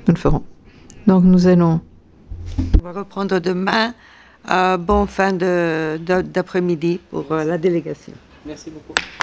nous le ferons. Donc nous allons... On va reprendre demain. Bonne fin d'après-midi pour la délégation. Merci beaucoup.